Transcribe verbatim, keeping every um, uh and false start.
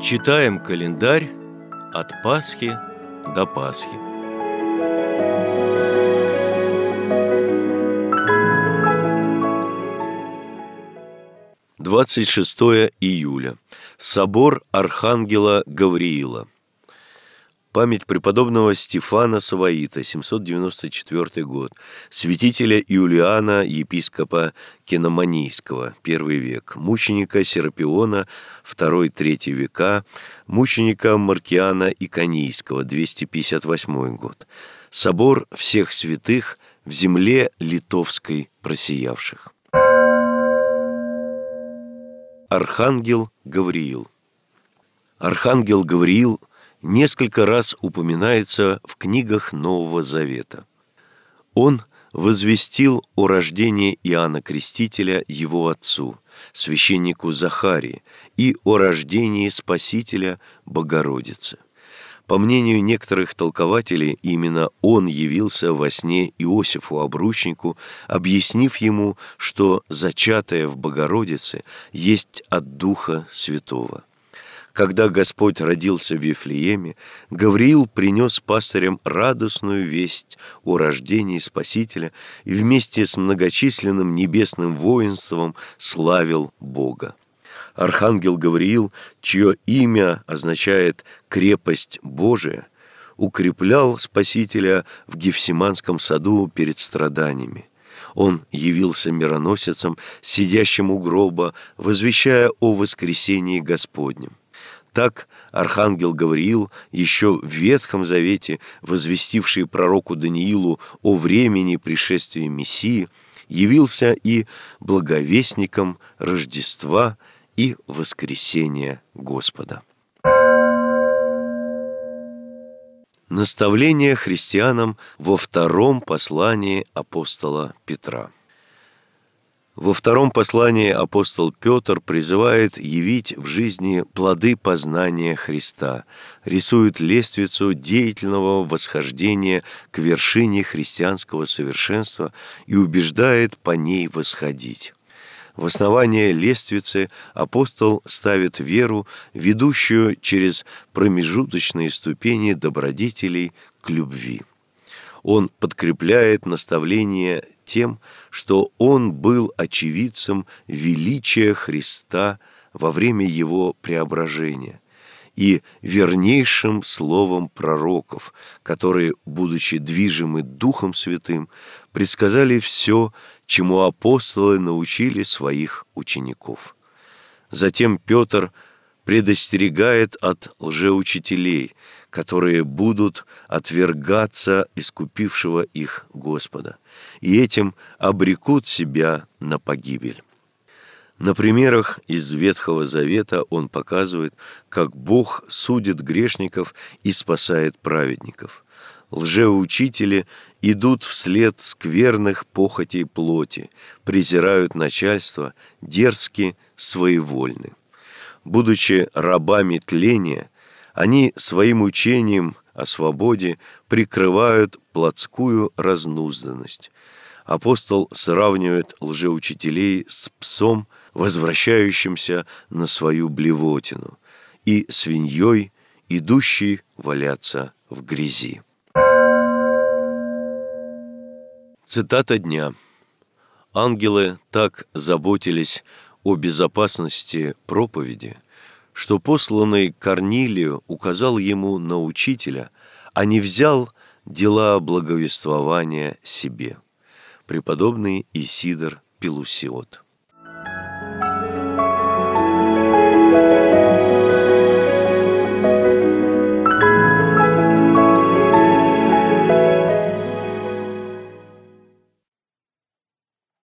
Читаем календарь от Пасхи до Пасхи. двадцать шестое июля. Собор Архангела Гавриила. Память преподобного Стефана Саваита, семьсот девяносто четвёртый год. Святителя Иулиана, епископа Киноманийского, первый век. Мученика Серапиона, второй-третий века. Мученика Маркиана Иконийского, двести пятьдесят восьмой год. Собор всех святых в земле литовской просиявших. Архангел Гавриил. Архангел Гавриил несколько раз упоминается в книгах Нового Завета. Он возвестил о рождении Иоанна Крестителя его отцу, священнику Захарии, и о рождении Спасителя Богородицы. По мнению некоторых толкователей, именно он явился во сне Иосифу-обручнику, объяснив ему, что зачатое в Богородице есть от Духа Святого. Когда Господь родился в Вифлееме, Гавриил принес пастырям радостную весть о рождении Спасителя и вместе с многочисленным небесным воинством славил Бога. Архангел Гавриил, чье имя означает «крепость Божия», укреплял Спасителя в Гефсиманском саду перед страданиями. Он явился мироносицем, сидящим у гроба, возвещая о воскресении Господнем. Так архангел Гавриил, еще в Ветхом Завете, возвестивший пророку Даниилу о времени пришествия Мессии, явился и благовестником Рождества и воскресения Господа. Наставление христианам во втором послании апостола Петра. Во втором послании апостол Петр призывает явить в жизни плоды познания Христа, рисует лестницу деятельного восхождения к вершине христианского совершенства и убеждает по ней восходить. В основание лестницы апостол ставит веру, ведущую через промежуточные ступени добродетелей к любви. Он подкрепляет наставление тем, что он был очевидцем величия Христа во время его преображения и вернейшим словом пророков, которые, будучи движимы Духом Святым, предсказали все, чему апостолы научили своих учеников. Затем Петр предостерегает от лжеучителей, которые будут отвергаться искупившего их Господа, и этим обрекут себя на погибель. На примерах из Ветхого Завета он показывает, как Бог судит грешников и спасает праведников. Лжеучители идут вслед скверных похотей плоти, презирают начальство, дерзки, своевольны. Будучи рабами тления, они своим учением о свободе прикрывают плотскую разнузданность. Апостол сравнивает лжеучителей с псом, возвращающимся на свою блевотину, и свиньей, идущей валяться в грязи. Цитата дня. Ангелы так заботились о безопасности проповеди, что посланный Корнилию указал ему на учителя, а не взял дела благовествования себе. Преподобный Исидор Пелусиот.